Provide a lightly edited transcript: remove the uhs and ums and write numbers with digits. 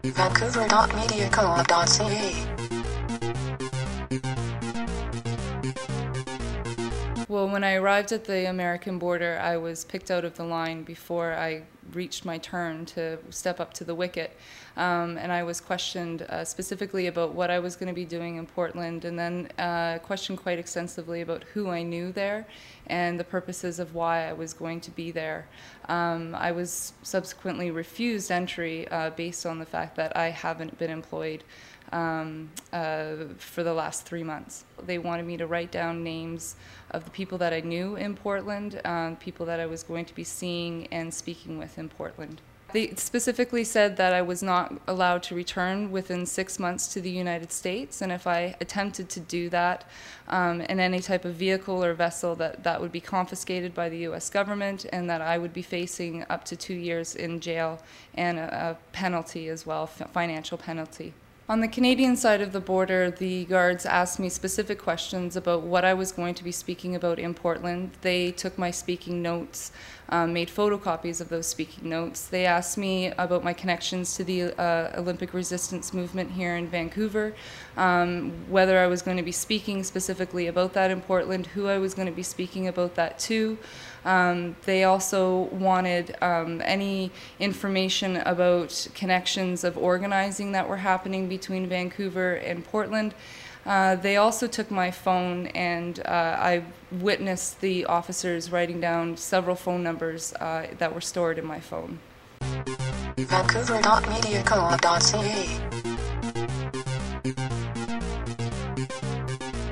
Vancouver.mediacoop.ca. Well, when I arrived at the American border, I was picked out of the line before I reached my turn to step up to the wicket. And I was questioned specifically about what I was going to be doing in Portland, and then questioned quite extensively about who I knew there and the purposes of why I was going to be there. I was subsequently refused entry based on the fact that I haven't been employed for the last 3 months. They wanted me to write down names of the people that I knew in Portland, people that I was going to be seeing and speaking with in Portland. They specifically said that I was not allowed to return within 6 months to the United States, and if I attempted to do that in any type of vehicle or vessel, that would be confiscated by the U.S. government, and that I would be facing up to 2 years in jail and a penalty as well, financial penalty. On the Canadian side of the border, the guards asked me specific questions about what I was going to be speaking about in Portland. They took my speaking notes, made photocopies of those speaking notes. They asked me about my connections to the Olympic resistance movement here in Vancouver, whether I was going to be speaking specifically about that in Portland, who I was going to be speaking about that to. They also wanted any information about connections of organizing that were happening between Vancouver and Portland. They also took my phone, and I witnessed the officers writing down several phone numbers that were stored in my phone. Vancouver.mediacoop.ca.